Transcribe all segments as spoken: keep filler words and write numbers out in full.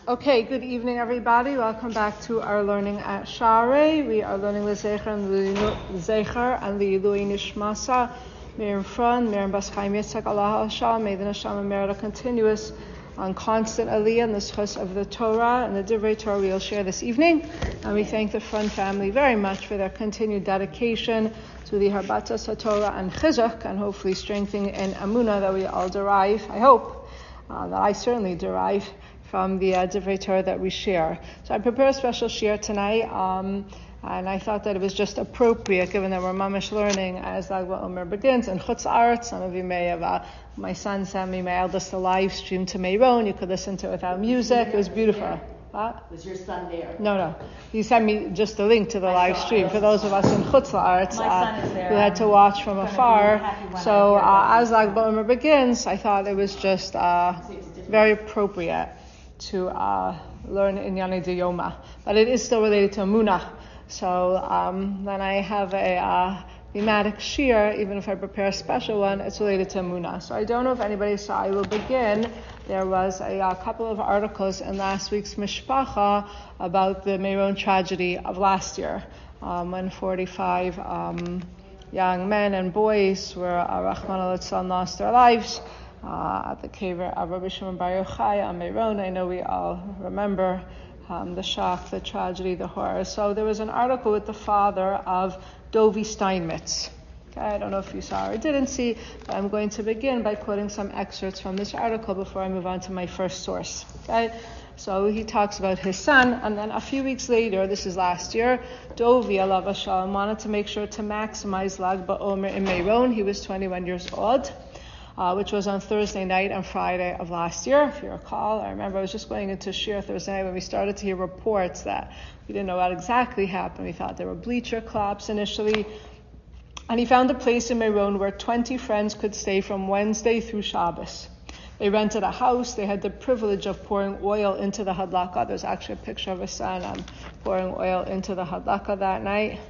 Okay, good evening, everybody. Welcome back to our learning at Sha'arei. We are learning L'Zecher and L'Zecher and L'Ilui Nishmasa. Miriam Fran, Miriam Bas Chaim Yitzhak Allah HaShah. May the Neshama merit a continuous and constant aliyah in the schus of the Torah and the Divrei Torah we'll share this evening. And we thank the Fran family very much for their continued dedication to the Harbatas HaTorah and Chizuk, and hopefully strengthening in Amunah that we all derive, I hope, uh, that I certainly derive from the uh, Divrei Torah that we share. So I prepared a special shir tonight, um, and I thought that it was just appropriate, given that we're mamish learning as Lag BaOmer begins in Chutz La'aretz. Some of you may have, uh, my son sent me, my eldest, a live stream to Meron. You could listen to it without music. It was beautiful. What? Was your son there? No, no. He sent me just a link to the I live saw, stream for those of us in Chutz La'aretz uh, who had to watch from afar. So uh, as Lag BaOmer begins, I thought it was just uh, very appropriate to uh, learn in Inyanei Diyoma, but it is still related to Amunah. So um, then I have a uh, thematic shir, even if I prepare a special one, it's related to Amunah. So I don't know if anybody saw. I will begin. There was a, a couple of articles in last week's Mishpacha about the Meron tragedy of last year, um, when forty-five um, young men and boys were uh, Rachmana litzlan lost their lives Uh, at the cave of Rabbi Shimon Bar Yochai on Meron. I know we all remember um, the shock, the tragedy, the horror. So there was an article with the father of Dovi Steinmetz. Okay, I don't know if you saw or didn't see, but I'm going to begin by quoting some excerpts from this article before I move on to my first source. Okay, so he talks about his son, and then a few weeks later, this is last year, Dovi Alav Hashalom wanted to make sure to maximize Lag BaOmer in Meron. He was twenty-one years old. Uh, which was on Thursday night and Friday of last year, if you recall. I remember I was just going into Shir Thursday night when we started to hear reports that we didn't know what exactly happened. We thought there were bleacher collapse initially. And he found a place in Meron where twenty friends could stay from Wednesday through Shabbos. They rented a house. They had the privilege of pouring oil into the hadlaka. There's actually a picture of his son um, pouring oil into the hadlaka that night.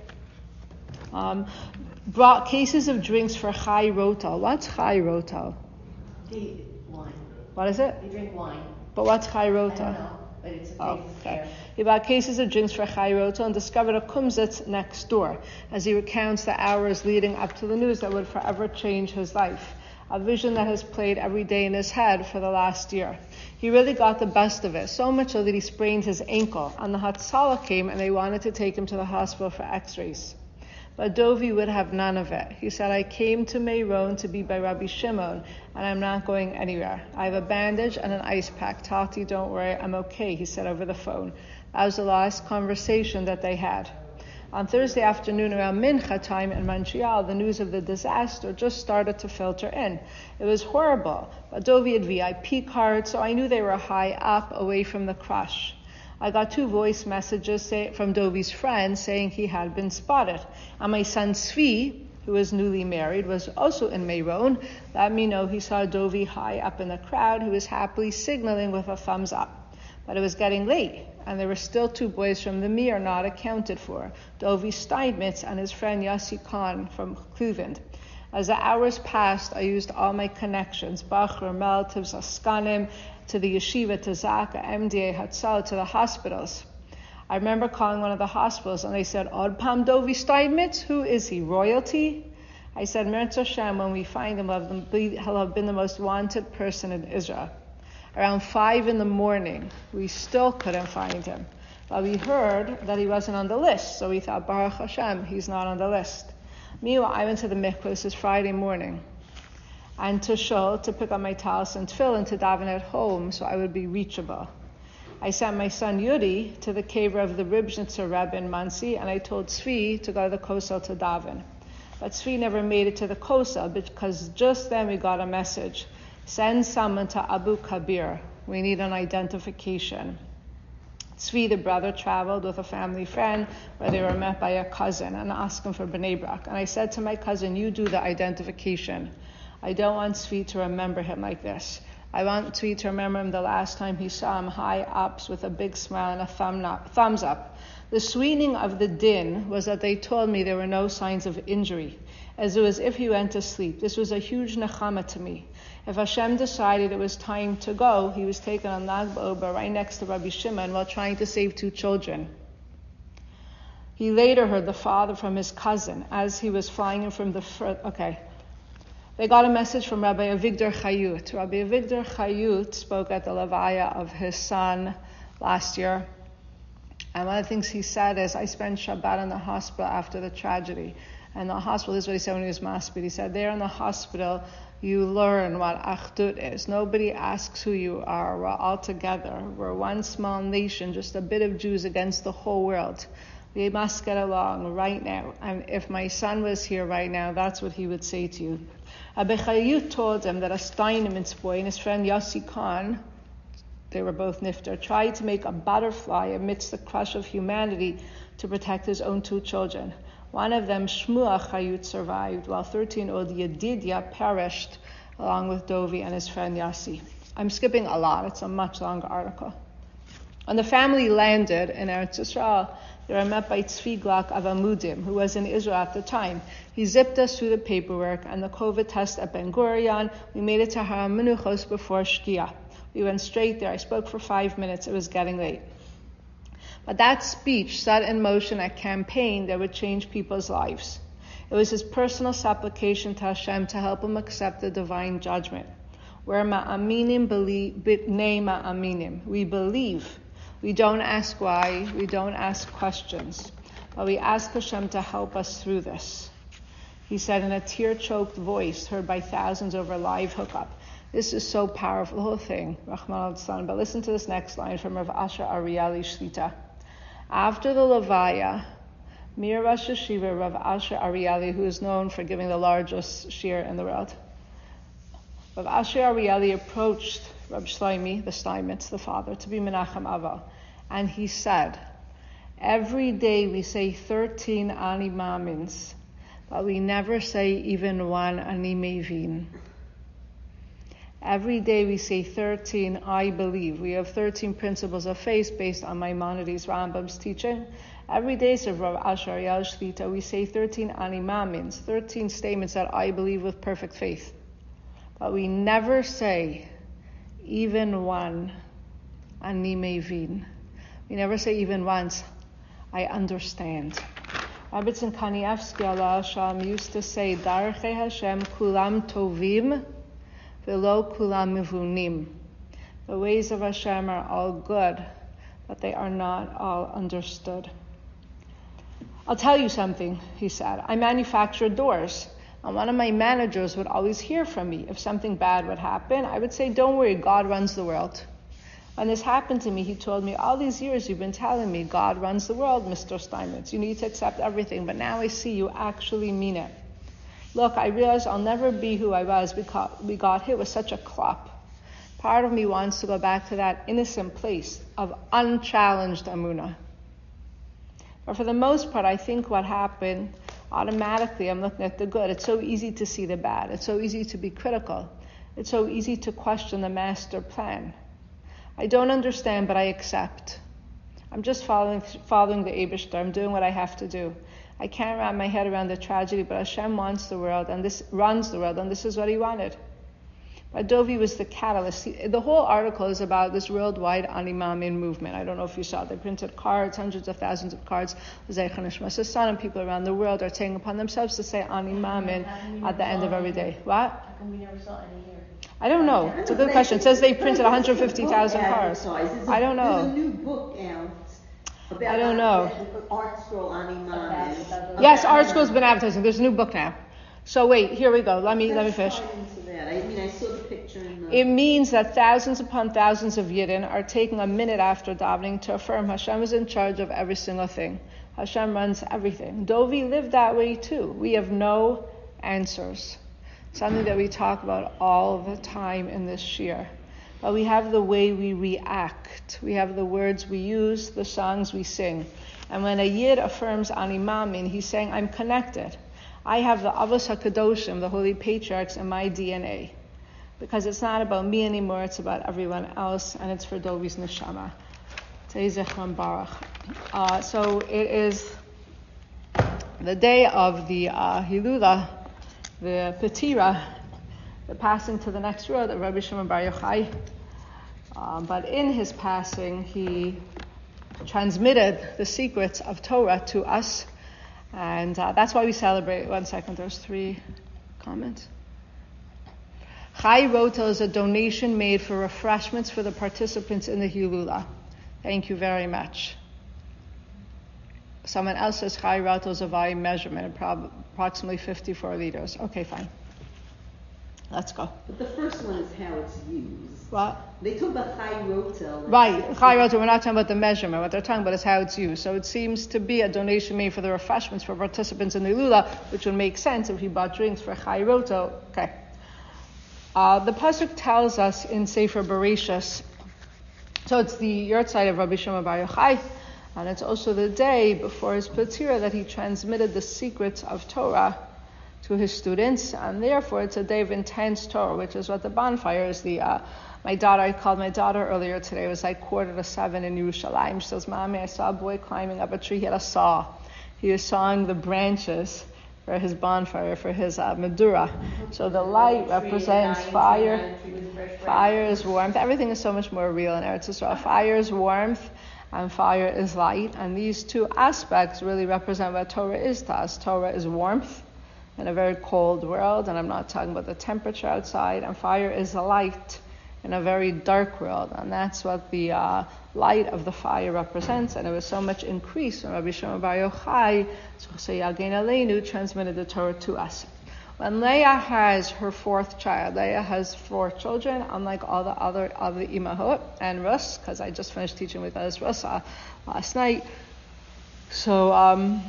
Um, brought cases of drinks for Chai Rotal. What's Chai Rotal? They wine. What is it? They drink wine. But what's Chai Rotal? I don't know, but it's a oh, okay. He bought cases of drinks for Chai Rotal and discovered a kumzitz next door as he recounts the hours leading up to the news that would forever change his life. A vision that has played every day in his head for the last year. He really got the best of it, so much so that he sprained his ankle, and the Hatzalah came and they wanted to take him to the hospital for x-rays. But Dovi would have none of it. He said, I came to Meron to be by Rabbi Shimon, and I'm not going anywhere. I have a bandage and an ice pack. Tati, don't worry, I'm okay, he said over the phone. That was the last conversation that they had. On Thursday afternoon around Mincha time in Montreal, the news of the disaster just started to filter in. It was horrible, but Dovi had V I P cards, so I knew they were high up, away from the crush. I got two voice messages say, from Dovi's friend saying he had been spotted. And my son Svi, who was newly married, was also in Meron. Let me know he saw Dovi high up in the crowd, who was happily signaling with a thumbs up. But it was getting late, and there were still two boys from the Mir not accounted for, Dovi Steinmetz and his friend Yossi Khan from Cleveland. As the hours passed, I used all my connections, Bachur, relatives, Askanim, to the yeshiva, to Zaka, M D A, Hatzal, to the hospitals. I remember calling one of the hospitals, and they said, Od Pam Dovi Steinmetz, who is he, royalty? I said, Meretz Hashem, when we find him, he'll have been the most wanted person in Israel. Around five in the morning, we still couldn't find him. But we heard that he wasn't on the list, so we thought, Baruch Hashem, he's not on the list. Meanwhile, I went to the mikveh, this is Friday morning, and to shul to pick up my talis and tefillin to daven at home so I would be reachable. I sent my son Yuri to the cave of the Ribnitzer Rebbe in Monsey, and I told Tzvi to go to the kosel to daven. But Tzvi never made it to the kosel because just then we got a message. Send someone to Abu Kabir. We need an identification. Tzvi, the brother, traveled with a family friend where they were met by a cousin and asked him for Bnei Brak. And I said to my cousin, you do the identification. I don't want Tzvi to remember him like this. I want Tzvi to remember him the last time he saw him high ups with a big smile and a thumb up, thumbs up. The sweetening of the din was that they told me there were no signs of injury, as it was if he went to sleep. This was a huge nechama to me. If Hashem decided it was time to go, he was taken on Lag BaOmer right next to Rabbi Shimon while trying to save two children. He later heard the father from his cousin as he was flying in from the front. Okay. They got a message from Rabbi Avigdor Chayut. Rabbi Avigdor Chayut spoke at the Levaya of his son last year. And one of the things he said is, I spent Shabbat in the hospital after the tragedy. And the hospital, this is what he said when he was maspid. He said, there in the hospital, you learn what Achdut is. Nobody asks who you are. We're all together. We're one small nation, just a bit of Jews against the whole world. We must get along right now. And if my son was here right now, that's what he would say to you. Rabbi Chayut told him that a Steinmetz boy and his friend Yossi Khan, they were both nifter, tried to make a butterfly amidst the crush of humanity to protect his own two children. One of them, Shmuel Chayut, survived, while thirteen-year-old Yedidia perished along with Dovi and his friend Yossi. I'm skipping a lot. It's a much longer article. When the family landed in Eretz Yisrael, they were met by Tzvi Glak of Amudim, who was in Israel at the time. He zipped us through the paperwork and the COVID test at Ben Gurion. We made it to Har Menuchos before Shkia. We went straight there. I spoke for five minutes. It was getting late. But that speech set in motion a campaign that would change people's lives. It was his personal supplication to Hashem to help him accept the divine judgment. We're ma'aminim b'nei ma'aminim. We believe. We don't ask why. We don't ask questions. But we ask Hashem to help us through this. He said in a tear-choked voice heard by thousands over live hookup. This is so powerful, the whole thing, Rahman al-San. But listen to this next line from Rav Asher Arieli Shlita. After the Levaya, Mir Rosh Hashiva Rav Asher Arieli, who is known for giving the largest shir in the world, Rav Asher Arieli approached Rab Shloimi, the Steinmetz, the father, to be Menachem Aval, and he said, every day we say thirteen Ani Mamins, but we never say even one Ani Mevin. Every day we say thirteen, I believe. We have thirteen principles of faith based on Maimonides Rambam's teaching. Every day, says Rav Asher Ariel Shlita, we say thirteen Ani Mamins, thirteen statements that I believe with perfect faith. But we never say even one Ani Mevin. We never say even once, I understand. Rabbitzin Kanievsky Allah Hashem used to say, Darchei Hashem kulam tovim v'lo kulam mevunim. The ways of Hashem are all good, but they are not all understood. I'll tell you something, he said. I manufacture doors, and one of my managers would always hear from me. If something bad would happen, I would say, don't worry, God runs the world. When this happened to me, he told me, all these years you've been telling me, God runs the world, Mister Steinmetz. You need to accept everything, but now I see you actually mean it. Look, I realize I'll never be who I was because we got hit with such a clop. Part of me wants to go back to that innocent place of unchallenged Amunah. But for the most part, I think what happened, automatically I'm looking at the good. It's so easy to see the bad. It's so easy to be critical. It's so easy to question the master plan. I don't understand, but I accept. I'm just following following the Eibishter. I'm doing what I have to do. I can't wrap my head around the tragedy, but Hashem wants the world, and this runs the world, and this is what He wanted. But Dovi was the catalyst. He, the whole article is about this worldwide Ani Mamin movement. I don't know if you saw it. They printed cards, hundreds of thousands of cards. And people around the world are taking upon themselves to say Ani Mamin at the end of every day. What? How come we never saw any here? I don't know. It's a good question. It says they printed one hundred fifty thousand cards. I don't know. There's a new book out. About I don't know. Art Scroll Ani Mamin. Yes, Art Scroll's been advertising. There's a new book now. So wait, here we go. Let me let me finish. I mean, I saw the picture in the... It means that thousands upon thousands of Yidden are taking a minute after davening to affirm Hashem is in charge of every single thing. Hashem runs everything. Dovi lived that way too. We have no answers. Something that we talk about all the time in this shir. But we have the way we react. We have the words we use, the songs we sing. And when a Yid affirms Ani Mamin, he's saying, I'm connected. I have the Avos HaKadoshim, the Holy Patriarchs, in my D N A. because it's not about me anymore, it's about everyone else, and it's for Dovi's neshama. Tei Zechron Baruch. Uh, so it is the day of the uh, Hilula, the Petira, the passing to the next world of Rabbi Shimon Bar Yochai. Um, but in his passing, he transmitted the secrets of Torah to us, and uh, that's why we celebrate. One second, there's three comments. Chai Rotel is a donation made for refreshments for the participants in the Hilula. Thank you very much. Someone else says Chai Rotel is a volume measurement, prob- approximately fifty-four liters. Okay, fine. Let's go. But the first one is how it's used. What? They talk about Chai Rotel. Right, Chai Rotel, we're not talking about the measurement. What they're talking about is how it's used. So it seems to be a donation made for the refreshments for participants in the Hilula, which would make sense if he bought drinks for Chai Rotel. Okay. Uh, the pasuk tells us in Sefer Bereshis, so it's the yahrzeit of Rabbi Shimon Bar Yochai, and it's also the day before his Petira that he transmitted the secrets of Torah to his students, and therefore it's a day of intense Torah, which is what the bonfire is. The uh, my daughter, I called my daughter earlier today, it was like quarter to seven in Yerushalayim. She says, Mommy, I saw a boy climbing up a tree, he had a saw. He was sawing the branches for his bonfire, for his uh, Medura. So the light represents fire. Fire is warmth. Everything is so much more real in Eretz Yisrael. Fire is warmth and fire is light. And these two aspects really represent what Torah is to us. Torah is warmth in a very cold world, and I'm not talking about the temperature outside. And fire is light in a very dark world. And that's what the uh, light of the fire represents. And it was so much increased when Rabbi Shimon Bar Yochai transmitted the Torah to us. When Leah has her fourth child, Leah has four children, unlike all the other of the imahot and Rus, because I just finished teaching with us Rus uh, last night. So um,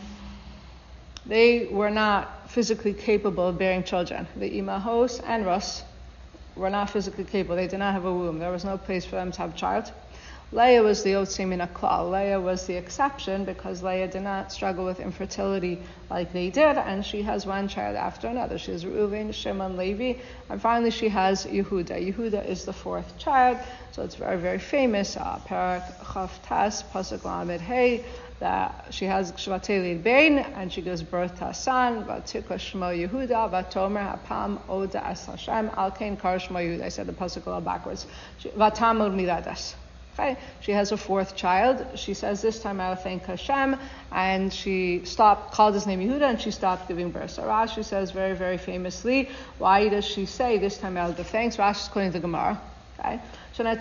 they were not physically capable of bearing children. The imahos and Rus were not physically capable. They did not have a womb. There was no place for them to have a child. Leah was the Yotzei min haklal. Leah was the exception because Leah did not struggle with infertility like they did, and she has one child after another. She has Reuven, Shimon, Levi, and finally she has Yehuda. Yehuda is the fourth child, so it's very, very famous. Uh, Parak Chav Tas, Pasuk Lamed Hey, that she has Shvatei Lid Bein, and she gives birth to a son, Vatikra Shmo Yehuda, Vatomer Hapam Oda As Hashem, Alkein Kar Shmo Yehuda. I said the Pasuk a little backwards. Vatamod Miladas. Okay. She has a fourth child. She says, this time I will thank Hashem, and she stopped, called his name Yehuda, and she stopped giving birth. So Rashi says very, very famously, why does she say, this time I will give thanks? Rashi is quoting the Gemara. Okay. I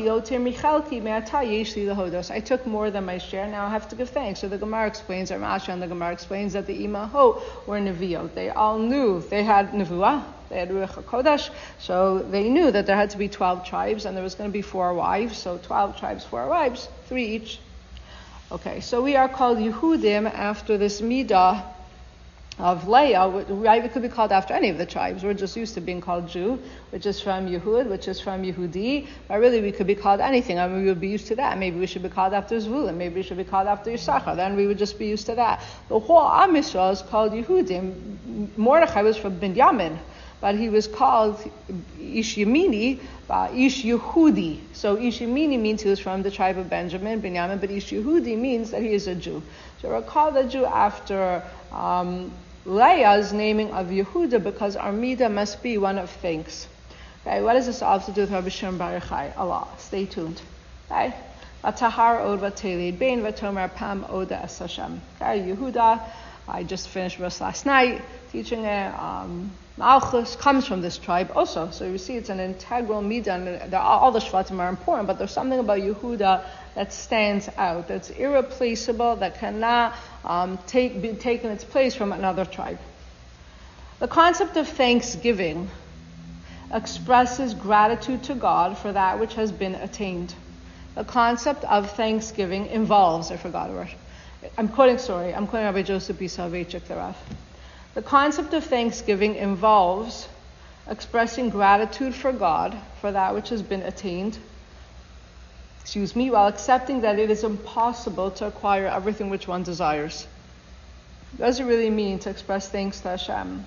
took more than my share, now I have to give thanks. So the Gemara explains, or Rashi and the Gemara explains that the Imahot were Neviot. They all knew they had Nevuah, they had Ruach HaKodesh, so they knew that there had to be twelve tribes, and there was going to be four wives, so twelve tribes, four wives, three each. Okay, so we are called Yehudim after this Midah of Leah, right? We could be called after any of the tribes. We're just used to being called Jew, which is from Yehud, which is from Yehudi. But really, we could be called anything. I mean, we would be used to that. Maybe we should be called after Zvulun. Maybe we should be called after Yisachar. Then we would just be used to that. The whole Am Yisrael is called Yehudim. Mordechai was from Binyamin, but he was called Ish Yemini, uh, Ish Yehudi. So Ish Yemini means he was from the tribe of Benjamin, Binyamin, but Ish Yehudi means that he is a Jew. So we're called a Jew after um, Leah's naming of Yehuda, because our midah must be one of thanks. Okay, what does this all have to do with Rabbi Shimon Bar Yochai? Allah, stay tuned. Okay, Vatahar od vatelid bein vatomer pam oda es Hashem. Okay, Yehuda. I just finished verse last night teaching it. Um, Malchus comes from this tribe also. So you see, it's an integral midah. And all the Shvatim are important, but there's something about Yehuda that stands out, that's irreplaceable, that cannot um, take, be taken its place from another tribe. The concept of thanksgiving expresses gratitude to God for that which has been attained. The concept of thanksgiving involves, I forgot a word. I'm quoting, sorry, I'm quoting Rabbi Joseph B. Soloveitchik, the Rav. The concept of thanksgiving involves expressing gratitude for God for that which has been attained, excuse me, while accepting that it is impossible to acquire everything which one desires. What does it really mean to express thanks to Hashem?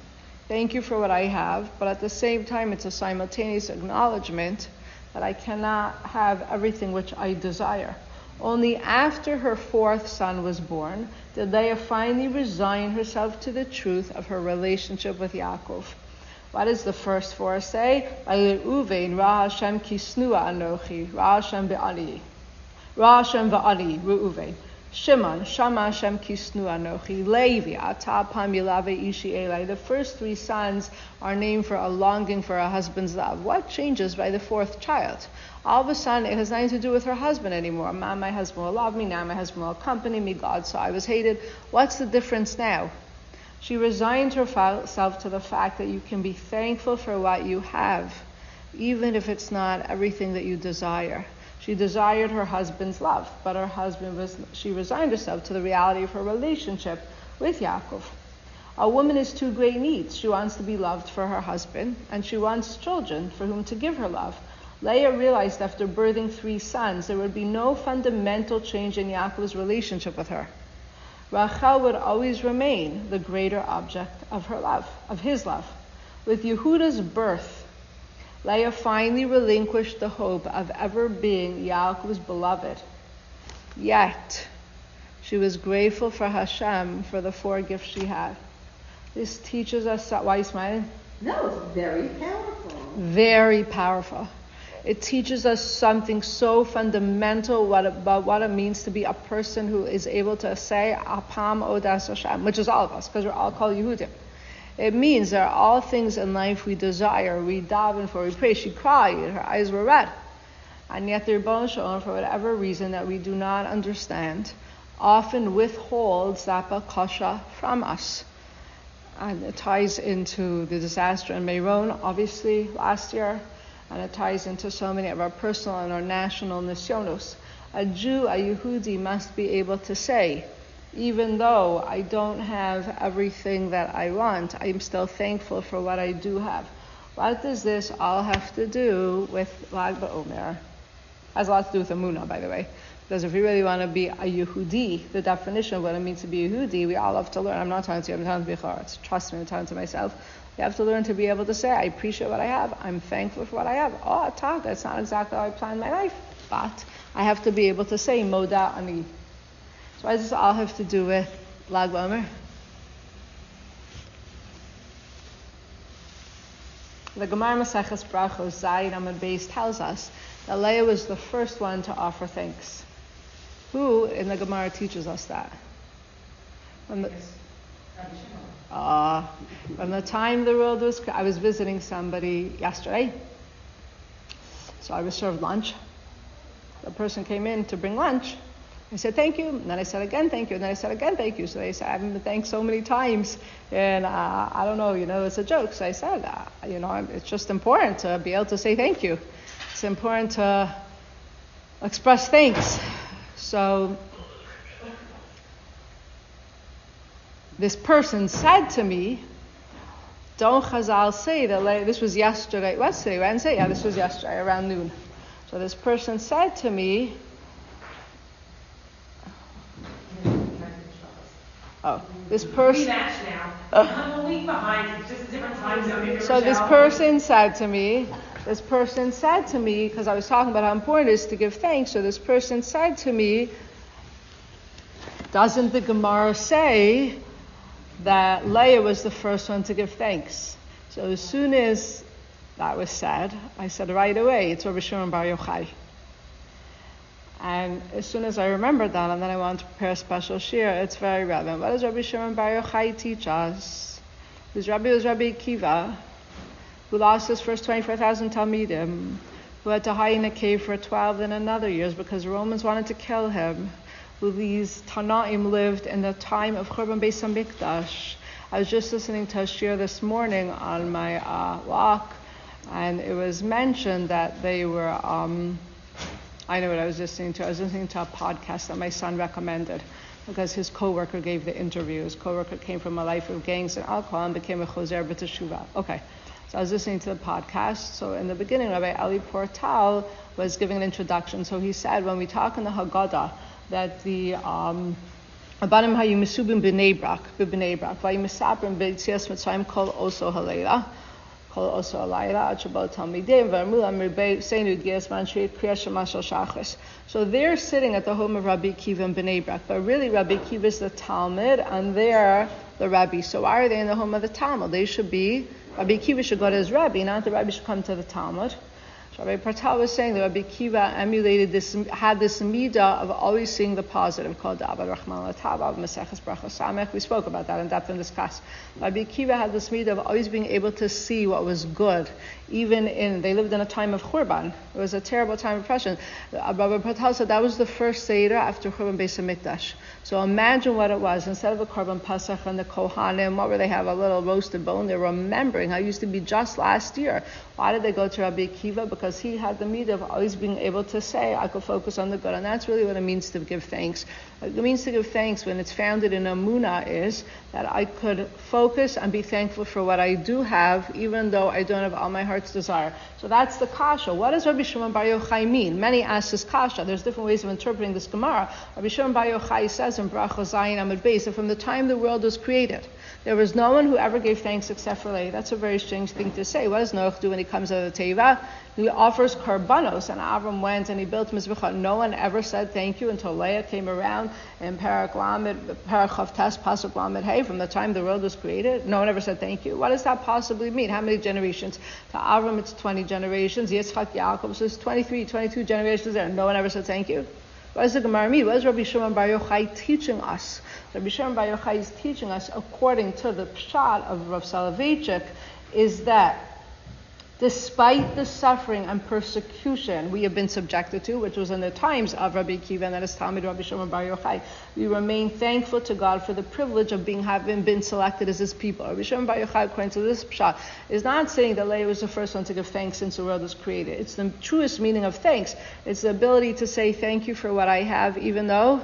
Thank you for what I have, but at the same time, it's a simultaneous acknowledgement that I cannot have everything which I desire. Only after her fourth son was born did Leah finally resign herself to the truth of her relationship with Yaakov. What does the first four say? Uvein Ra Hashem kisnua anochi, Ra Hashem be'ani, Ra Hashem va'ani, Reuven. Shimon, Shama Hashem kisnu anochi, Levi, Ata pam yilave ishi elai. The first three sons are named for a longing for a husband's love. What changes by the fourth child? All of a sudden, it has nothing to do with her husband anymore. Now my husband will love me, now my husband will accompany me, God saw I was hated. What's the difference now? She resigned herself to the fact that you can be thankful for what you have, even if it's not everything that you desire. She desired her husband's love, but her husband was, she resigned herself to the reality of her relationship with Yaakov. A woman has two great needs. She wants to be loved for her husband, and she wants children for whom to give her love. Leah realized after birthing three sons, there would be no fundamental change in Yaakov's relationship with her. Rachel would always remain the greater object of her love, of his love. With Yehuda's birth, Leah finally relinquished the hope of ever being Yaakov's beloved. Yet, she was grateful for Hashem for the four gifts she had. This teaches us, why are you smiling? No, it's very powerful. Very powerful. It teaches us something so fundamental what, about what it means to be a person who is able to say, Apam Odas Hashem, which is all of us, because we're all called Yehudim. It means there are all things in life we desire, we daven for, we pray. She cried, her eyes were red. And yet the Rebbeinu Shalom, for whatever reason that we do not understand, often withholds that bakasha from us. And it ties into the disaster in Meron, obviously, last year. And it ties into so many of our personal and our national nisyonos. A Jew, a Yehudi, must be able to say, even though I don't have everything that I want, I'm still thankful for what I do have. What does this all have to do with Lag BaOmer? It has a lot to do with Emunah, by the way. Because if we really want to be a Yehudi, the definition of what it means to be a Yehudi, we all have to learn. I'm not talking to you, I'm talking to Bicharetz. Trust me, I'm talking to myself. We have to learn to be able to say, I appreciate what I have. I'm thankful for what I have. Oh, talk, that's not exactly how I planned my life. But I have to be able to say, Moda Ani. So why does this all have to do with Lag BaOmer? The Gemara Maseches Brachos Zayin Amud Beis tells us that Leah was the first one to offer thanks. Who in the Gemara teaches us that? When the, uh, from the time the world was, I was visiting somebody yesterday, so I was served lunch. The person came in to bring lunch. I said, thank you. And then I said again, thank you. And then I said again, thank you. So they said, I haven't been thanked so many times. And uh, I don't know, you know, it's a joke. So I said, uh, you know, it's just important to be able to say thank you. It's important to express thanks. So this person said to me, don't Chazal say that, like, this was yesterday, what's today, Wednesday? Yeah, this was yesterday around noon. So this person said to me, Oh, this person. I'm a week behind. It's just a different time zone. So this person said to me, this person said to me, because I was talking about how important it is to give thanks. So this person said to me, doesn't the Gemara say that Leah was the first one to give thanks? So as soon as that was said, I said right away, it's Rabbi Shimon Bar Yochai. And as soon as I remembered that, and then I wanted to prepare a special shir, it's very relevant. What does Rabbi Shimon Bar Yochai teach us? His Rabbi was Rabbi Akiva, who lost his first twenty-four thousand Talmidim, who had to hide in a cave for twelve and another years because the Romans wanted to kill him, who these Tanaim lived in the time of Churban Beis HaMikdash. I was just listening to a shir this morning on my uh, walk, and it was mentioned that they were... Um, I know what I was listening to. I was listening to a podcast that my son recommended because his coworker gave the interview. His coworker came from a life of gangs and alcohol and became a choser b'teshuvah. Okay, so I was listening to the podcast. So in the beginning, Rabbi Eli Portal was giving an introduction. So he said, when we talk in the Haggadah, that the um, Abanim hayu misubim b'nei brak, b'nei brak, vayu misaprim b'yitzias mitzrayim kol oso halayla, kol oso halayla, ad shabbat talmidim, v'amru amribei seinu gias man shriat kriya shema shel shachris. So they're sitting at the home of Rabbi Akiva in Bnei Brak, but really Rabbi Akiva is the Talmud, and they're the Rabbi. So why are they in the home of the Talmud? They should be, Rabbi Akiva should go to his Rabbi, not the Rabbi should come to the Talmud. Rabbi Partal was saying that Rabbi Akiva emulated this, had this midah of always seeing the positive, called Abba Rahman Latava, Maseches Brachos Samech. We spoke about that in depth in this class. Rabbi Akiva had this midah of always being able to see what was good, even in, they lived in a time of Churban. It was a terrible time of oppression. Rabbi Partal said that was the first Seder after Churban Beis HaMikdash. So imagine what it was. Instead of a Korban Pesach and the Kohanim, what were they have? A little roasted bone. They were remembering how it used to be just last year. Why did they go to Rabbi Akiva? Because he had the midah of always being able to say, I could focus on the good. And that's really what it means to give thanks. It means to give thanks when it's founded in Amunah is that I could focus and be thankful for what I do have, even though I don't have all my heart's desire. So that's the kasha. What does Rabbi Shimon Bar Yochai mean? Many ask this kasha. There's different ways of interpreting this Gemara. Rabbi Shimon Bar Yochai says in Brachos Zayin Amud Beis that from the time the world was created, there was no one who ever gave thanks except for Leah. That's a very strange thing to say. What does Noach do when he comes out of the Teva? He offers karbanos, and Avram went and he built Mizbecha. No one ever said thank you until Leah came around in Parak Lamed, Parak Chavtes, Pasuk Lamed Hey. From the time the world was created, no one ever said thank you. What does that possibly mean? How many generations? To Avram, it's twenty generations. Yitzchak, Yaakov, so it's twenty-three, twenty-two generations there. No one ever said thank you. What does the Gemara mean? What is Rabbi Shimon Bar Yochai teaching us? Rabbi Shimon Bar Yochai is teaching us, according to the pshat of Rav Soloveitchik, is that despite the suffering and persecution we have been subjected to, which was in the times of Rabbi Akiva and that is Talmud Rabbi Shimon Bar Yochai, we remain thankful to God for the privilege of being having been selected as His people. Rabbi Shimon Bar Yochai, according to this pshat, is not saying that Leah was the first one to give thanks since the world was created. It's the truest meaning of thanks. It's the ability to say thank you for what I have, even though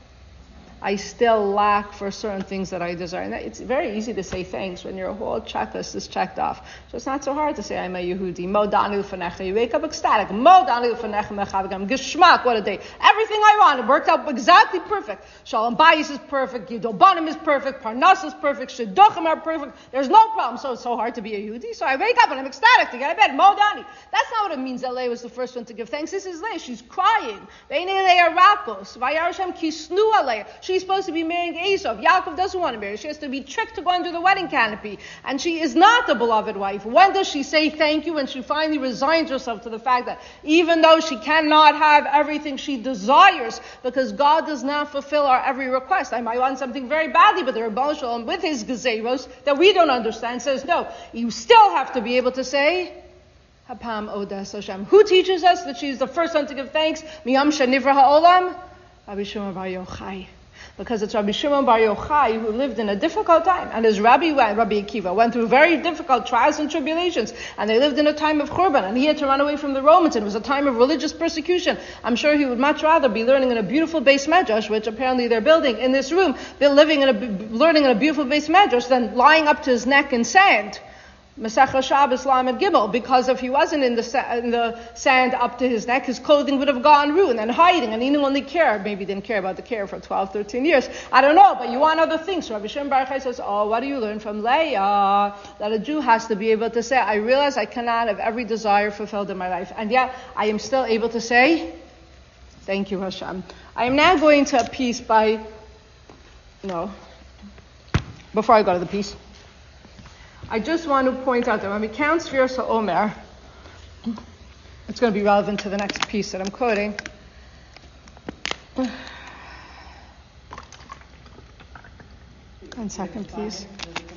I still lack for certain things that I desire. And it's very easy to say thanks when your whole checklist is checked off. So it's not so hard to say, I'm a Yehudi. Mo dani l'fanecha. You wake up ecstatic. Mo dani l'fanecha mechavigam. Geshmak, what a day. Everything I want. It worked out exactly perfect. Shalom Bayis is perfect. Gidol Banim is perfect. Parnas is perfect. Shidduchim are perfect. There's no problem. So it's so hard to be a Yehudi. So I wake up and I'm ecstatic to get out of bed. Mo dani. That's not what it means that Leah was the first one to give thanks. This is Leah. She's crying. Ve'nei Leah rakos. Vayarashem kisnu aleh. She's supposed to be marrying Esau. Yaakov doesn't want to marry. She has to be tricked to go under the wedding canopy. And she is not the beloved wife. When does she say thank you? When she finally resigns herself to the fact that even though she cannot have everything she desires, because God does not fulfill our every request. I might want something very badly, but the Rebbe Shalom, with his gezeros that we don't understand, says no. You still have to be able to say, Hapam Odas Hashem. Who teaches us that she is the first one to give thanks? Miyam Shanivra Ha'olam? Rabbi Shimon Bar Yochai. Because it's Rabbi Shimon Bar Yochai who lived in a difficult time. And his Rabbi, Rabbi Akiva, went through very difficult trials and tribulations. And they lived in a time of Churban. And he had to run away from the Romans. It was a time of religious persecution. I'm sure he would much rather be learning in a beautiful Beis Medrash, which apparently they're building in this room, be living in a, learning in a beautiful Beis Medrash, than lying up to his neck in sand. Masechah Shabbos Lamed Gimel, because if he wasn't in the sa- in the sand up to his neck, his clothing would have gone ruined and hiding, and he didn't only care, maybe didn't care about the care for twelve, thirteen years. I don't know, but you want other things. So Rabbi Shimon Bar Yochai says, oh, what do you learn from Leah? That a Jew has to be able to say, I realize I cannot have every desire fulfilled in my life, and yet I am still able to say, thank you, Hashem. I am now going to a piece by, no, before I go to the piece, I just want to point out that when we count Sfiras HaOmer, it's going to be relevant to the next piece that I'm quoting. One second, please.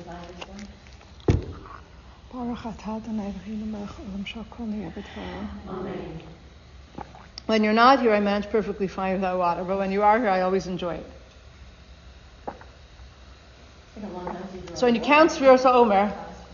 When you're not here, I manage perfectly fine without water, but when you are here, I always enjoy it. So when you count Sfiras HaOmer,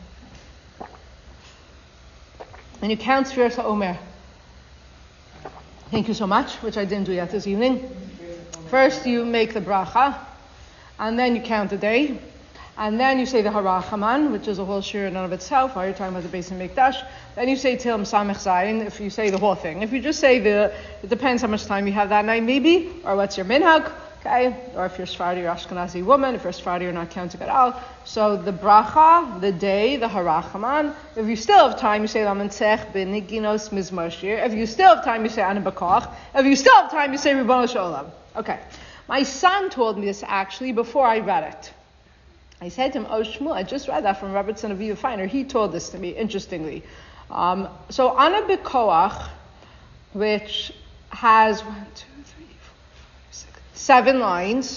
when you count Sfiras HaOmer, thank you so much, which I didn't do yet this evening. First you make the bracha, and then you count the day, and then you say the Harachaman, which is a whole shir in and of itself, while you're talking about the Beis HaMikdash. Then you say Tehillim Samech Zayin, if you say the whole thing. If you just say the, it depends how much time you have that night maybe, or what's your minhag. Okay, or if you're Sephardi or Ashkenazi woman, if you're Sephardi, you're not counting at all. So the bracha, the day, the harachaman. If you still have time, you say Lamentzech b'niginos mizmor shir. If you still have time, you say Ana B'koach. If you still have time, you say Ribono Shel Olam. Okay, my son told me this actually before I read it. I said to him, "Oh Shmuel, I just read that from Robertson Aviva Feiner. He told this to me, interestingly." Um, so Ana B'koach, which has one, two, three, four, five, six, seven lines.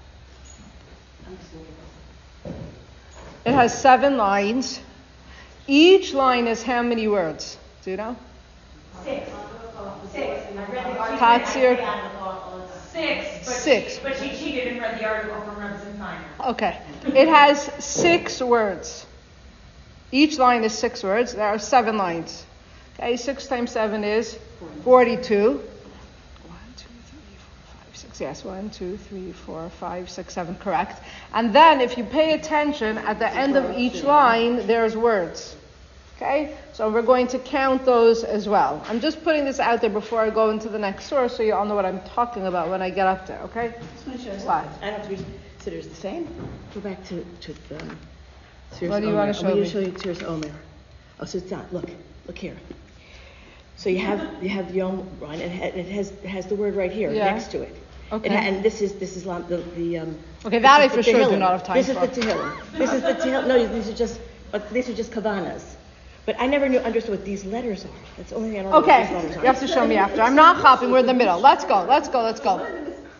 It has seven lines. Each line is how many words? Do you know? Six. Six. I read the article. Tatsir. Six, but Six. She, but she cheated and read the article from Rebbetzin Feiner. Okay. It has six words. Each line is six words. There are seven lines. Okay, six times seven is forty-two. One, two, three, four, five, six. Yes, one, two, three, four, five, six, seven. Correct. And then if you pay attention, at the end of each line, there's words. Okay? So we're going to count those as well. I'm just putting this out there before I go into the next source so you all know what I'm talking about when I get up there, okay? I just want to show you What? something. I don't have to read. So there's the same. Go back to, to um, Tziras What do you Omer. want to show I'm going me? to show you Tziras Omer. Oh, so it's not. Look. Look here. So you have you have Yom Ron, and it has it has the word right here Yeah. next to it. Okay. It ha- and this is this is lam- the the um. Okay, that I this for is the sure do Tehillim. not have time This for. is the Tehillim. This is the Tehillim. No, these are just but these are just kavanas. But I never knew understood what these letters are. That's the only thing I don't know what Okay, these letters are. you have to show me after. I'm not hopping. We're in the middle. Let's go. Let's go. Let's go.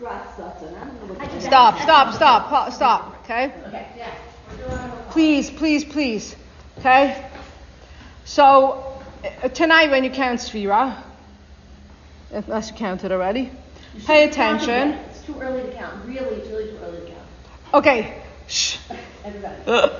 Stop. Stop. Stop. Pa- Stop. Okay. Okay. Yeah. Please, please, please. Okay? So, uh, tonight when you count Sfira, unless you counted already, pay attention. It's too early to count. Really, it's really too early to count. Okay. Shh. Everybody.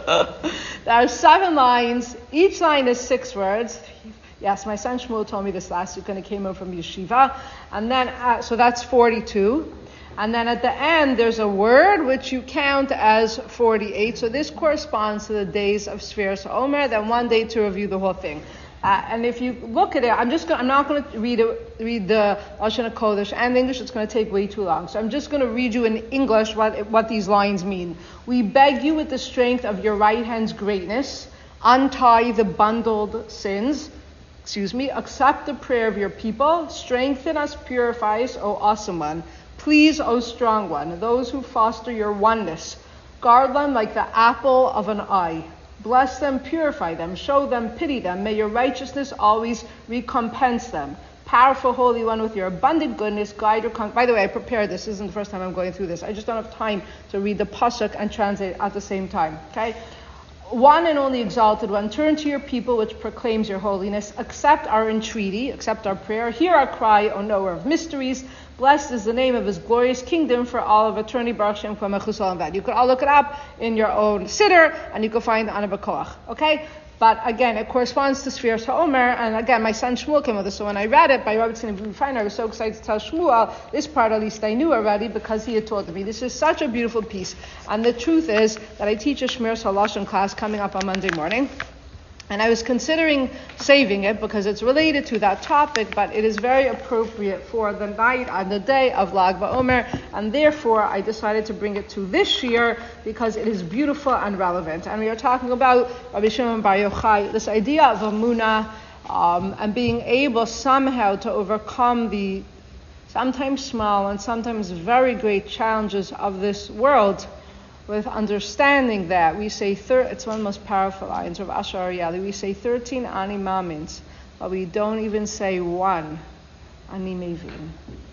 There are seven lines. Each line is six words. Yes, my son Shmuel told me this last week when he came over from yeshiva. And then, uh, so that's forty-two. And then at the end, there's a word which you count as forty-eight. So this corresponds to the days of Sfiras Omer. Then one day to review the whole thing. Uh, and if you look at it, I'm just gonna, I'm not going to read it, read the Lashon HaKodesh and English. It's going to take way too long. So I'm just going to read you in English what what these lines mean. We beg you with the strength of your right hand's greatness, untie the bundled sins. Excuse me. Accept the prayer of your people. Strengthen us, purify us, O awesome one. Please, O strong one, those who foster your oneness. Guard them like the apple of an eye. Bless them, purify them, show them, pity them. May your righteousness always recompense them. Powerful Holy One, with your abundant goodness, guide your... Con- By the way, I prepared this. This isn't the first time I'm going through this. I just don't have time to read the pasuk and translate at the same time. Okay? One and only exalted one, turn to your people which proclaims your holiness. Accept our entreaty, accept our prayer. Hear our cry, O knower of mysteries. Blessed is the name of his glorious kingdom for all of eternity. Baruch Shem Kol Melech Yisrael Avad. You could all look it up in your own siddur, and you can find Ana B'koach. Okay? But again, it corresponds to Sfiras HaOmer, and again, my son Shmuel came with this, so when I read it by Robertson and Feiner, I was so excited to tell Shmuel, this part at least I knew already because he had told me. This is such a beautiful piece, and the truth is that I teach a Shmiras HaLashon class coming up on Monday morning, and I was considering saving it because it's related to that topic, but it is very appropriate for the night and the day of Lag BaOmer, and therefore I decided to bring it to this year because it is beautiful and relevant. And we are talking about Rabbi Shimon Bar Yochai, this idea of Amunah, um, and being able somehow to overcome the sometimes small and sometimes very great challenges of this world, with understanding that we say, thir- it's one of the most powerful lines of Asher Arieli, we say thirteen Ani Mamins, but we don't even say one Ani Mevin.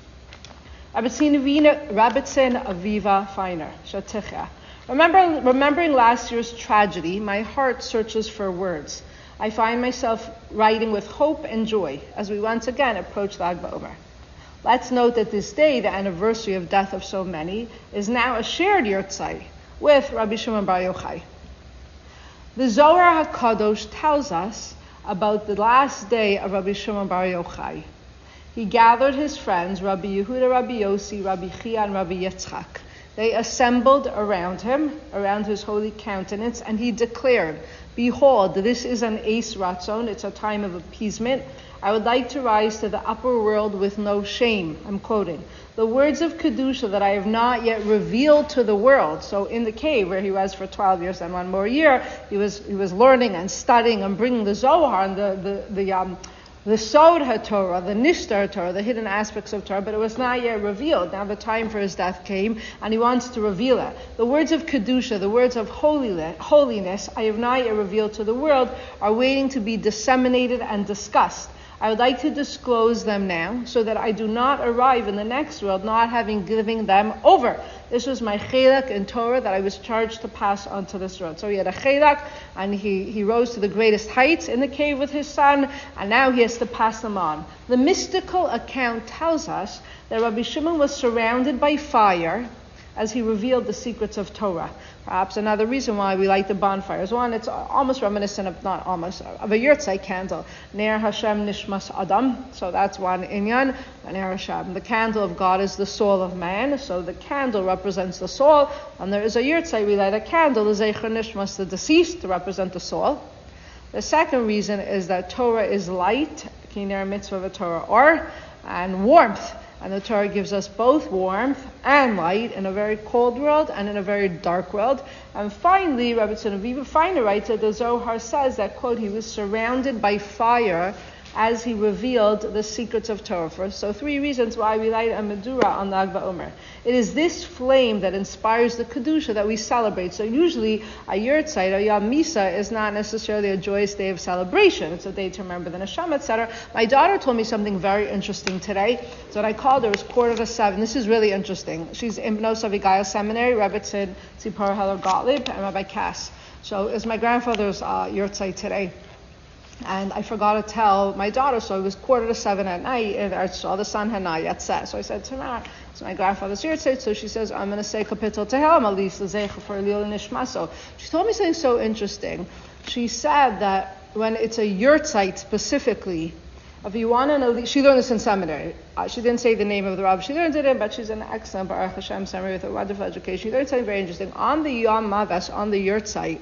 Rabbitzin Aviva Feiner, Shaticha. Remember, remembering last year's tragedy, my heart searches for words. I find myself writing with hope and joy as we once again approach Lag BaOmer. Let's note that this day, the anniversary of death of so many, is now a shared yurtzai with Rabbi Shimon Bar Yochai. The Zohar HaKadosh tells us about the last day of Rabbi Shimon Bar Yochai. He gathered his friends, Rabbi Yehuda, Rabbi Yossi, Rabbi Chia, and Rabbi Yitzchak. They assembled around him, around his holy countenance, and he declared, "Behold, this is an Eis Ratzon, it's a time of appeasement. I would like to rise to the upper world with no shame." I'm quoting. the words of Kedusha that I have not yet revealed to the world. So in the cave where he was for twelve years and one more year, he was he was learning and studying and bringing the Zohar and the the the um, the Sod HaTorah, the Nishtar Torah, the hidden aspects of Torah, but it was not yet revealed. Now the time for his death came, and he wants to reveal it. The words of Kedusha, the words of holiness, I have not yet revealed to the world, are waiting to be disseminated and discussed. I would like to disclose them now, so that I do not arrive in the next world not having given them over. This was my chelak in Torah that I was charged to pass on to this world. So he had a chelak, and he, he rose to the greatest heights in the cave with his son, and now he has to pass them on. The mystical account tells us that Rabbi Shimon was surrounded by fire as he revealed the secrets of Torah. Perhaps another reason why we light the bonfires. One, it's almost reminiscent of, not almost, of a yurtzai candle. Ner Hashem Nishmas Adam. So that's one inyan. Ner Hashem. The candle of God is the soul of man. So the candle represents the soul. And there is a yurtzai, we light a candle, the Zeicher Nishmas, the deceased, to represent the soul. The second reason is that Torah is light. Kiner mitzvah Torah or, and warmth. And the Torah gives us both warmth and light in a very cold world and in a very dark world. And finally, Rabbi Tzvi Feiner writes that the Zohar says that, quote, he was surrounded by fire as he revealed the secrets of Torah. So three reasons why we light a Medura on Lag BaOmer. It is this flame that inspires the Kedusha that we celebrate. So usually a yurtzeit, a Yom Misa, is not necessarily a joyous day of celebration. It's a day to remember the Neshama, et cetera. My daughter told me something very interesting today. So when I called her, it was quarter to seven. This is really interesting. She's in Bnos Avigail Seminary, Rabbi Tzid Tzipor Heller Gottlieb, and Rabbi Cass. So it's my grandfather's uh, yurtzeit today. And I forgot to tell my daughter, so it was quarter to seven at night, and I saw the sun had not yet set. So I said to her, it's my grandfather's yurtzeit, so she says, I'm going to say Kapitel Tehillim, at least L'Zecha for Lil Nishmaso. She told me something so interesting. She said that when it's a yurtzeit specifically, if you want to, she learned this in seminary. Uh, she didn't say the name of the rabbi. She learned it, but she's an excellent Baruch Hashem seminary with a wonderful education. She learned something very interesting. On the Yom Maves, on the yurtzeit,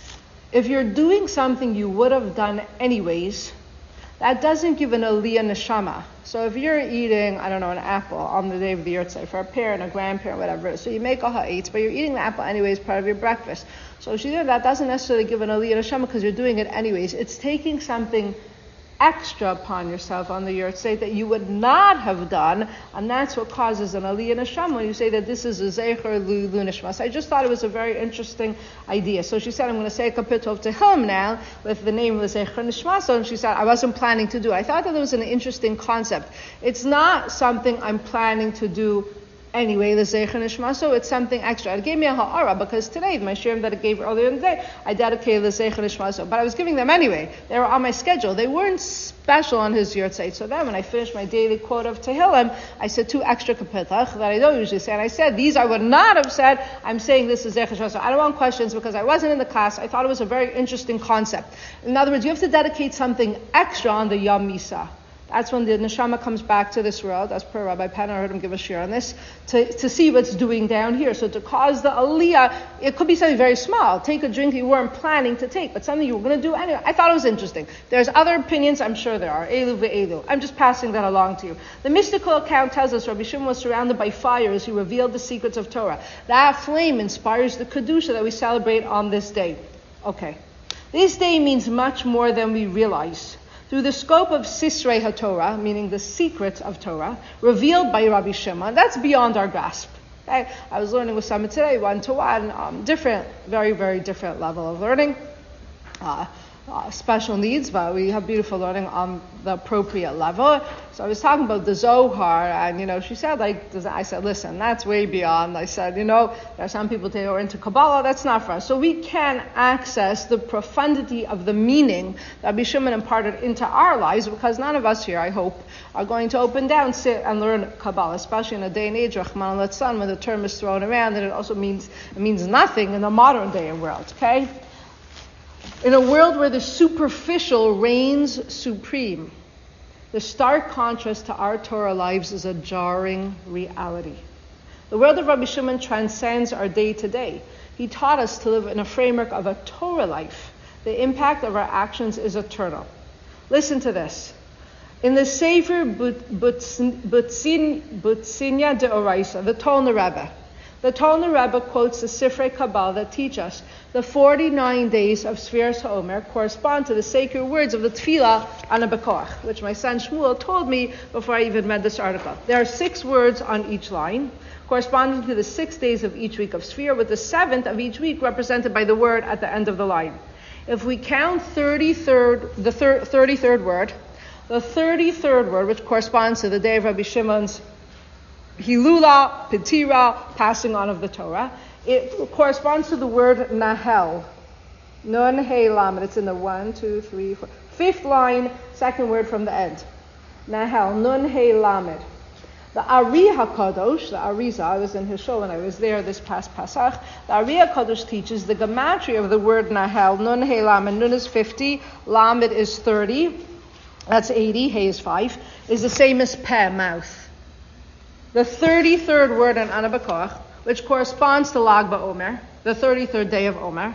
if you're doing something you would have done anyways, that doesn't give an aliyah neshama. So if you're eating, I don't know, an apple on the day of the yurtzeit for a parent, a grandparent, whatever it is, so you make a ha'etz, but you're eating the apple anyways, part of your breakfast. So she did that doesn't necessarily give an aliyah neshama because you're doing it anyways. It's taking something extra upon yourself on the yurtzeit that you would not have done, and that's what causes an aliyah neshama when you say that this is a zeicher lu nishmas. I just thought it was a very interesting idea. So she said, I'm going to say a kapitel of Tehillim now with the name of the zeicher nishmas, and she said, I wasn't planning to do it. I thought that it was an interesting concept. It's not something I'm planning to do anyway, the Zeicher Nishmaso, it's something extra. It gave me a ha'ara because today, my shirim that I gave earlier in the day, I dedicated the Zeicher Nishmaso. But I was giving them anyway. They were on my schedule. They weren't special on his yurtzeit. So then when I finished my daily quote of Tehillim, I said two extra kapitach that I don't usually say. And I said, these I would not have said. I'm saying this is Zeicher Nishmaso. I don't want questions because I wasn't in the class. I thought it was a very interesting concept. In other words, you have to dedicate something extra on the Yom Misa. That's when the neshama comes back to this world, as per Rabbi Penn, I heard him give a shir on this, to, to see what's doing down here. So to cause the aliyah, it could be something very small. Take a drink you weren't planning to take, but something you were going to do anyway. I thought it was interesting. There's other opinions, I'm sure there are. Elu ve'elu. I'm just passing that along to you. The mystical account tells us Rabbi Shimon was surrounded by fire as he revealed the secrets of Torah. That flame inspires the Kedusha that we celebrate on this day. Okay. This day means much more than we realize. Through the scope of Sisrei HaTorah, meaning the secrets of Torah, revealed by Rabbi Shimon, that's beyond our grasp. Okay? I was learning with someone today, one to one, um, different, very, very different level of learning. Uh, uh, special needs, but we have beautiful learning on the appropriate level. So I was talking about the Zohar, and, you know, she said, like, I said, listen, that's way beyond. I said, you know, there are some people who are into Kabbalah, that's not for us. So we can access the profundity of the meaning that Rabbi Shimon imparted into our lives, because none of us here, I hope, are going to open down, sit, and learn Kabbalah, especially in a day and age, Rahman al-Litzlan, when the term is thrown around, and it also means, it means nothing in the modern day and world, okay? In a world where the superficial reigns supreme, the stark contrast to our Torah lives is a jarring reality. The world of Rabbi Shimon transcends our day-to-day. He taught us to live in a framework of a Torah life. The impact of our actions is eternal. Listen to this. In the Sefer Butzinya de Oraisa, the Tolner Rebbe, the Tolner Rebbe quotes the Sifrei Kabbalah that teach us the forty-nine days of Sfiras HaOmer correspond to the sacred words of the Tefillah on a Bekoach, which my son Shmuel told me before I even read this article. There are six words on each line, corresponding to the six days of each week of Sfir, with the seventh of each week represented by the word at the end of the line. If we count thirty-third, the thir- thirty-third word, the thirty-third word, which corresponds to the day of Rabbi Shimon's Hilula, Petira, passing on of the Torah, it corresponds to the word Nahel. Nun He Lamed. It's in the one, two, three, four, fifth line, second word from the end. Nahel, Nun He Lamed. The Ari HaKadosh, the Arizah, I was in his show when I was there this past Pasach. The Ari HaKadosh teaches the gematria of the word Nahel. Nun He Lamed. Nun is fifty, Lamed is thirty. That's eighty, He is five. Is the same as Peh, mouth. The thirty-third word in Ana Bekoach, which corresponds to Lag BaOmer, the thirty-third day of Omer,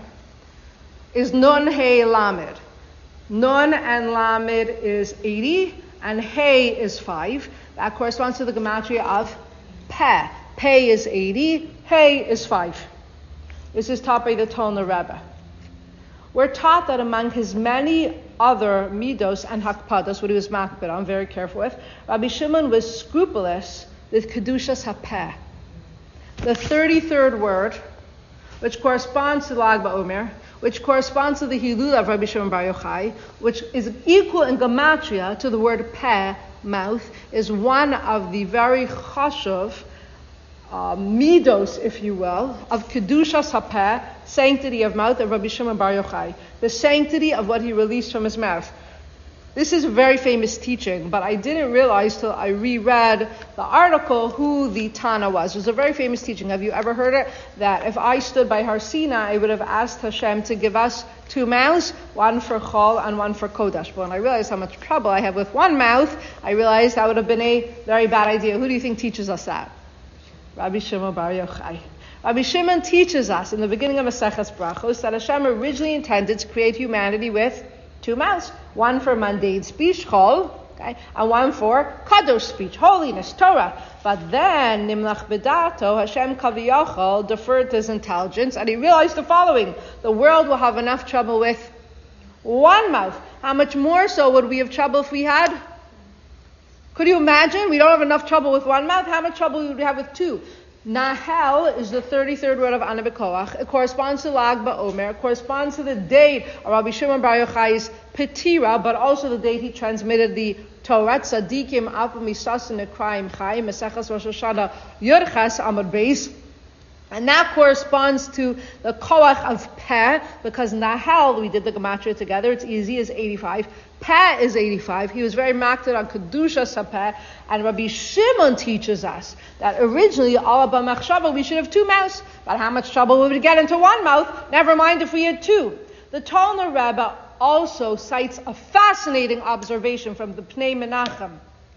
is Nun He Lamed. Nun and Lamed is eighty, and He is five. That corresponds to the gematria of Peh. Peh is eighty, He is five. This is taught by the Tolner Rebbe. We're taught that among his many other midos and hakpados, what he was makbid on, very careful with, Rabbi Shimon was scrupulous with kedushas hapeh. The thirty-third word, which corresponds to Lag BaOmer, which corresponds to the Hilula of Rabbi Shimon Bar Yochai, which is equal in gematria to the word peh, mouth, is one of the very chashuv uh, midos, if you will, of kedushas hapeh, sanctity of mouth of Rabbi Shimon Bar Yochai, the sanctity of what he released from his mouth. This is a very famous teaching, but I didn't realize till I reread the article who the Tana was. It was a very famous teaching. Have you ever heard it? That if I stood by Har Sinai, I would have asked Hashem to give us two mouths, one for Chol and one for Kodesh. But when I realized how much trouble I have with one mouth, I realized that would have been a very bad idea. Who do you think teaches us that? Rabbi Shimon Bar Yochai. Rabbi Shimon teaches us in the beginning of Maseches Brachos that Hashem originally intended to create humanity with two mouths, one for mundane speech, chol, okay, and one for kadosh speech, holiness, Torah. But then, nimlach bedato, Hashem kaviyachol deferred to his intelligence, and he realized the following: the world will have enough trouble with one mouth. How much more so would we have trouble if we had? Could you imagine? We don't have enough trouble with one mouth. How much trouble would we have with two? Nahel is the thirty-third word of Ana Bekoach. It corresponds to Lag BaOmer. It corresponds to the date of Rabbi Shimon Bar Yochai's Petira, but also the date he transmitted the Torah. Tzadikim Apu Misasin Ekraim Chai Meseches Rosh Hashanah Yurches Amud Beis. And that corresponds to the koach of Peh, because Nahel, we did the gematria together, it's easy, is eighty-five. Peh is eighty-five. He was very makted on Kedusha Sapeh, and Rabbi Shimon teaches us that originally, all about Machshava, we should have two mouths. But how much trouble would we get into one mouth? Never mind if we had two. The Tolner Rebbe also cites a fascinating observation from the Pnei Menachem.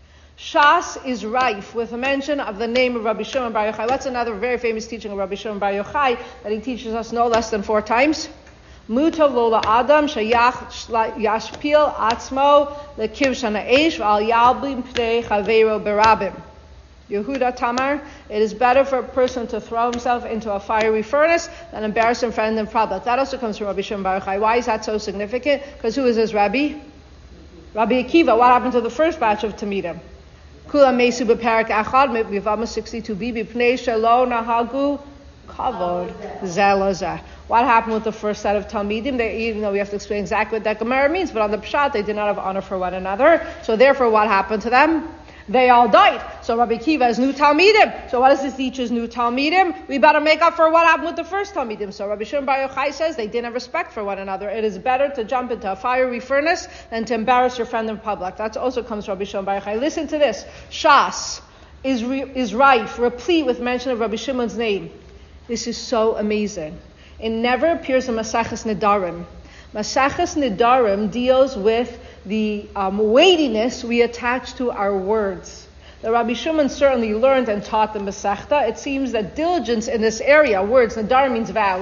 Shas is rife with a mention of the name of Rabbi Shimon Bar Yochai. What's another very famous teaching of Rabbi Shimon Bar Yochai that he teaches us no less than four times? Mutav lo la'adam shayach yashpil atzmo lekiv shana eish v'al yalbim pnei chaveiro berabim. Yehuda Tamar, it is better for a person to throw himself into a fiery furnace than embarrass a friend in public. That also comes from Rabbi Shimon Bar Yochai. Why is that so significant? Because who is his Rabbi? Rabbi Akiva. What happened to the first batch of Talmidim? Kula mesu beparak achad mivama sixty-two b b'pnei shelo nahagu kavod zelazah. What happened with the first set of Talmidim? They, even though we have to explain exactly what that Gemara means, but on the Pshat they did not have honor for one another. So therefore, what happened to them? They all died. So Rabbi Akiva is new Talmidim. So what does this teach as new Talmidim? We better make up for what happened with the first Talmidim. So Rabbi Shimon Bar Yochai says they didn't have respect for one another. It is better to jump into a fiery furnace than to embarrass your friend in public. That also comes from Rabbi Shimon Bar Yochai. Listen to this. Shas is, re, is rife, replete with mention of Rabbi Shimon's name. This is so amazing. It never appears in Maseches Nedarim. Maseches Nedarim deals with the um, weightiness we attach to our words. The Rabbi Shimon certainly learned and taught the Masechta. It seems that diligence in this area, words, Nedarim means vows,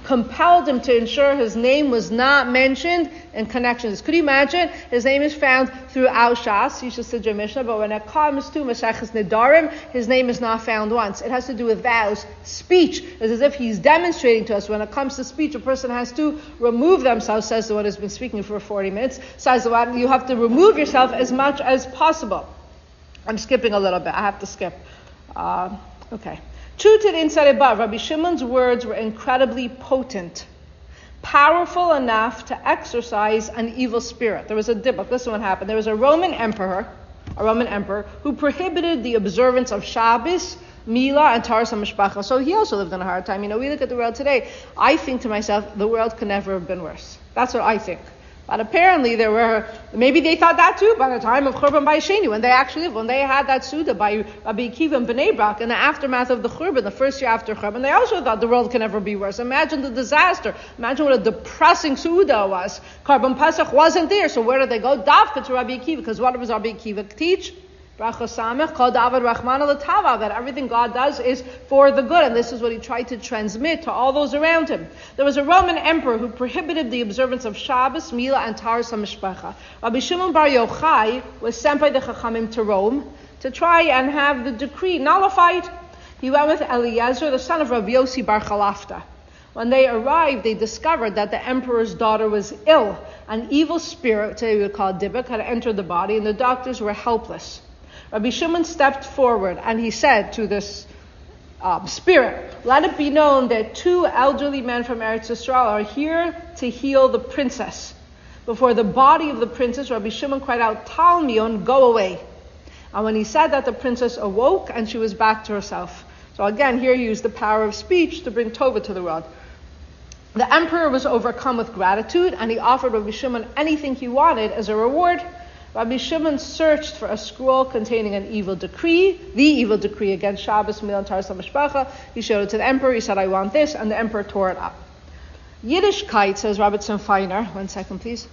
compelled him to ensure his name was not mentioned in connections. Could you imagine? His name is found throughout Shas, Yisha Sidra Mishnah, but when it comes to Masechus Nedarim, his name is not found once. It has to do with vows. Speech is as if he's demonstrating to us when it comes to speech, a person has to remove themselves, says the one who's been speaking for forty minutes, says the one, you have to remove yourself as much as possible. I'm skipping a little bit. I have to skip. Uh, okay. True to the inside above, Rabbi Shimon's words were incredibly potent, powerful enough to exorcise an evil spirit. There was a dibuk. This is what happened. There was a Roman emperor, a Roman emperor, who prohibited the observance of Shabbos, Mila, and Taras HaMishpacha. So he also lived in a hard time. You know, we look at the world today. I think to myself, the world could never have been worse. That's what I think. But apparently there were, maybe they thought that too by the time of Churban Bayis Sheni, when they actually lived, when they had that Suda by Rabbi Akiva and Bnei Brak in the aftermath of the Churban, the first year after Churban, they also thought the world can never be worse. Imagine the disaster. Imagine what a depressing Suda was. Churban Pesach wasn't there, so where did they go? Davka to Rabbi Akiva, because what does Rabbi Akiva teach? That everything God does is for the good, and this is what he tried to transmit to all those around him. There was a Roman emperor who prohibited the observance of Shabbos, Mila, and Taras HaMishpacha. Rabbi Shimon Bar Yochai was sent by the Chachamim to Rome to try and have the decree nullified. He went with Eliezer, the son of Rabbi Yossi Bar Chalafta. When they arrived, they discovered that the emperor's daughter was ill. An evil spirit, today we would call dibuk, had entered the body, and the doctors were helpless. Rabbi Shimon stepped forward and he said to this um, spirit, let it be known that two elderly men from Eretz Yisrael are here to heal the princess. Before the body of the princess, Rabbi Shimon cried out, Tal Mion, go away. And when he said that, the princess awoke and she was back to herself. So again, here he used the power of speech to bring Tova to the world. The emperor was overcome with gratitude and he offered Rabbi Shimon anything he wanted as a reward. Rabbi Shimon searched for a scroll containing an evil decree, the evil decree against Shabbos, Mila, and Taras HaMishpacha. He showed it to the emperor. He said, I want this, and the emperor tore it up. Yiddishkeit, says Robertson Feiner. One second, please.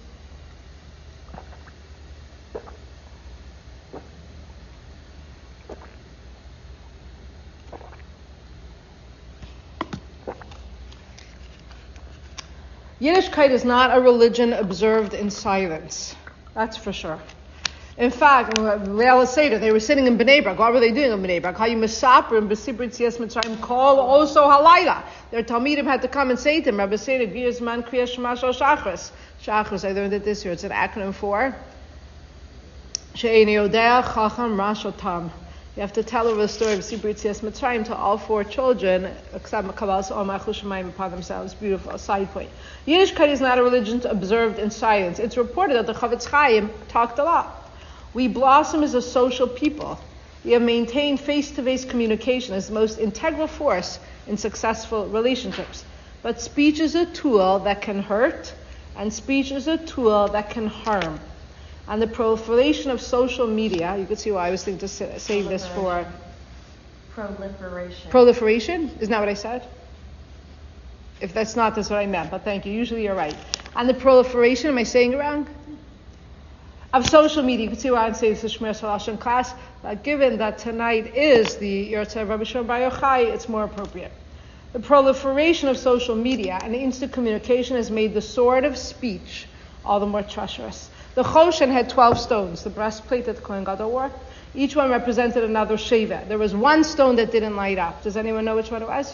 Yiddishkeit is not a religion observed in silence. That's for sure. In fact, Leil Seder, they were sitting in Bnei Brak. What were they doing in Bnei Brak? Hayu Mesaprim B'Sibrit Tzias Mitzrayim Kol also Halayla. Their Talmidim had to come and say to him, Rabbi Seder, Giyas Man Kriyas Shema Shal Shachris. Shachris, I learned it this year. It's an acronym for She'eni Yodea Chacham Rashotam. You have to tell over the story of Sibrit Tzias Mitzrayim to all four children, except Kabbalas Omar Chushamayim upon themselves. Beautiful. Side point. Yiddishkeit is not a religion observed in silence. It's reported that the Chavetz Chaim talked a lot. We blossom as a social people. We have maintained face-to-face communication as the most integral force in successful relationships. But speech is a tool that can hurt, and speech is a tool that can harm. And the proliferation of social media, you can see why I was thinking to save this for... Proliferation. Proliferation? Isn't that what I said? If that's not, that's what I meant, but thank you. Usually you're right. And the proliferation, am I saying it wrong? Of social media, you can see why I'm saying this is Shmer Salashon class. But given that tonight is the Yortzei Rabbi Shimon Bar Yochai, it's more appropriate. The proliferation of social media and instant communication has made the sword of speech all the more treacherous. The Choshen had twelve stones, the breastplate that the Kohen Gadol wore. Each one represented another Sheva. There was one stone that didn't light up. Does anyone know which one it was?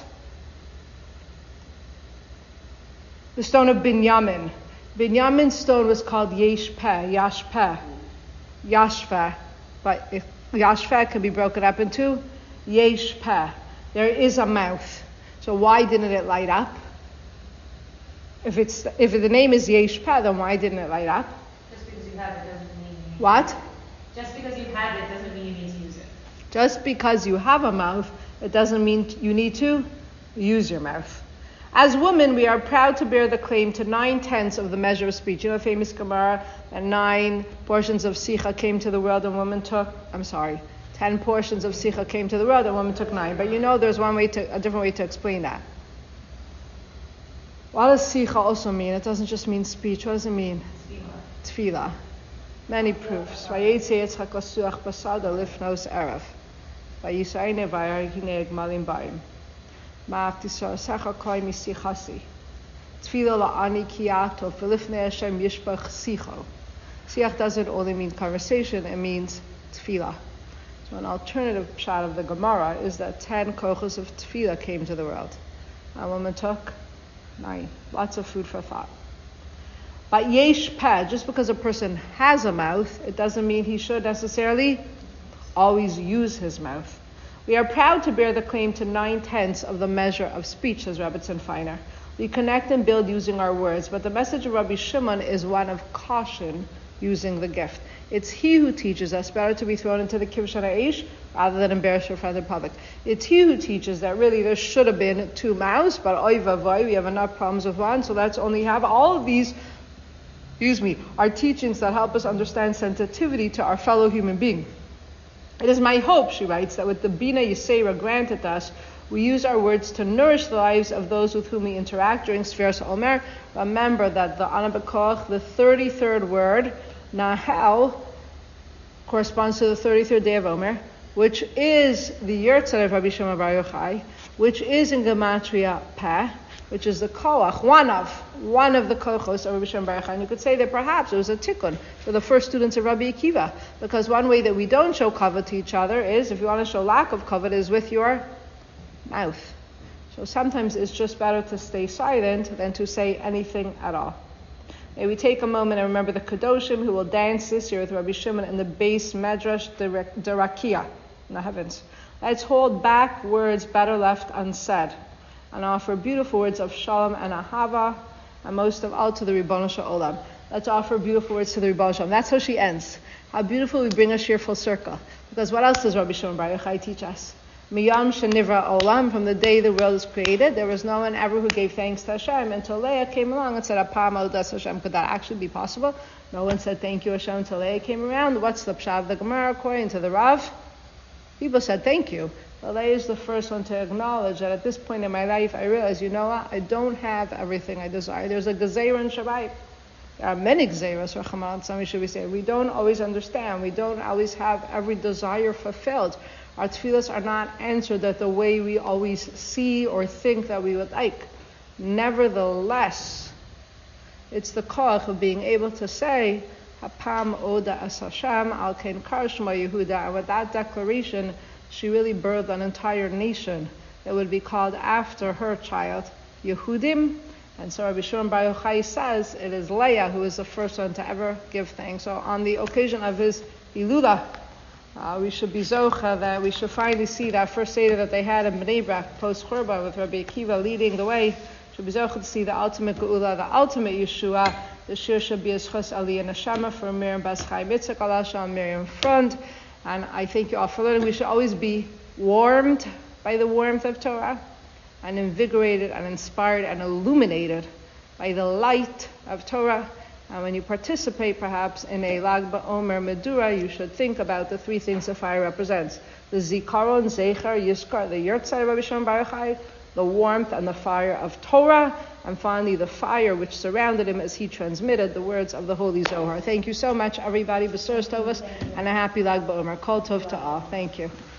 The stone of Binyamin. Binyamin's stone was called Yesh Peh, Yash Peh, Yashveh. But if Yashveh can be broken up into Yesh Peh. There is a mouth. So why didn't it light up? If it's if the name is Yesh Peh, then why didn't it light up? Just because you have it doesn't mean you need What? it. Just because you have it doesn't mean you need to use it. Just because you have a mouth, it doesn't mean you need to use your mouth. As women, we are proud to bear the claim to nine-tenths of the measure of speech. You know the famous Gemara, and nine portions of Sicha came to the world and women took, I'm sorry, ten portions of Sicha came to the world and women took nine. But you know there's one way to, a different way to explain that. What does Sicha also mean? It doesn't just mean speech. What does it mean? Tefillah. Tefillah. Many proofs. Vayetze Yitzchak lasuach basada lifnos erev. Vayisayne vayar hineg malim baim. Ma'af tisar secha koi misichasi. Tefillah la'ani kiyato v'lifnei Hashem yishpach sicho. Siach doesn't only mean conversation, it means tefillah. So an alternative pshat of the Gemara is that ten kochos of tefillah came to the world. A woman took nine. Lots of food for thought. But yesh peh, just because a person has a mouth, it doesn't mean he should necessarily always use his mouth. We are proud to bear the claim to nine-tenths of the measure of speech, says Rebbetzin Feiner. We connect and build using our words, but the message of Rabbi Shimon is one of caution using the gift. It's he who teaches us better to be thrown into the kivshan ha'esh rather than embarrassed in front of the public. It's he who teaches that really there should have been two mouths, but oy vavoy, we have enough problems with one, so let's only have all of these, excuse me, are teachings that help us understand sensitivity to our fellow human being. It is my hope, she writes, that with the Bina Yisera granted us, we use our words to nourish the lives of those with whom we interact during Sfiras Omer. Remember that the Ana B'Koch, the thirty-third word, Nahel, corresponds to the thirty-third day of Omer, which is the Yurtzat of Rabbi Shimon Bar Yochai, which is in Gematria Peh, which is the Koach, one of, one of the Kochos of Rabbi Shimon Bar Yochai. And you could say that perhaps it was a tikkun for the first students of Rabbi Akiva, because one way that we don't show kavod to each other is, if you want to show lack of kavod, is with your mouth. So sometimes it's just better to stay silent than to say anything at all. May we take a moment and remember the Kedoshim who will dance this year with Rabbi Shimon in the base Medrash Derakia in the heavens. Let's hold back words better left unsaid and offer beautiful words of Shalom and Ahava, and most of all to the Ribono Shel Olam. Let's offer beautiful words to the Ribono Shel Olam. That's how she ends. How beautiful we bring us here full circle. Because what else does Rabbi Shimon Bar Yochai teach us? Miyam shenivra olam, from the day the world was created, there was no one ever who gave thanks to Hashem until Leah came along and said, Apam avodas Hashem. Could that actually be possible? No one said thank you Hashem until Leah came around. What's the pshat of the Gemara according to the Rav? People said thank you. But Leah is the first one to acknowledge that at this point in my life, I realize, you know what, I don't have everything I desire. There's a gezeira in Shabbat. There are many gezeiras, Rachman, some should we say. We don't always understand. We don't always have every desire fulfilled. Our tefillas are not answered that the way we always see or think that we would like. Nevertheless, it's the koach of being able to say, Hapam Oda As Hashem Al Ken Kar Shema Yehuda, and with that declaration, she really birthed an entire nation that would be called after her child, Yehudim. And so Rabbi Shimon Bar Yochai says it is Leah who is the first one to ever give thanks. So on the occasion of his Ilula, Uh, we should be zocha that we should finally see that first Seder that they had in Bnei Brak post Churban with Rabbi Akiva leading the way. Should be zocha to see the ultimate Geula, the ultimate Yeshua. The shir should be a schus aliyah neshama for Miriam Bas Chaim Yitzchak Alasha on Miriam front. And I thank you all for learning. We should always be warmed by the warmth of Torah and invigorated and inspired and illuminated by the light of Torah. And when you participate, perhaps, in a Lag BaOmer Medura, you should think about the three things the fire represents. The Zikaron, Zecher, Yizkar, the Yurtzai of Rabbi Shimon Bar Yochai, the warmth and the fire of Torah, and finally the fire which surrounded him as he transmitted the words of the Holy Zohar. Thank you so much, everybody. B'suras Tovos, and a happy Lag BaOmer. Kol Tov to all. Thank you.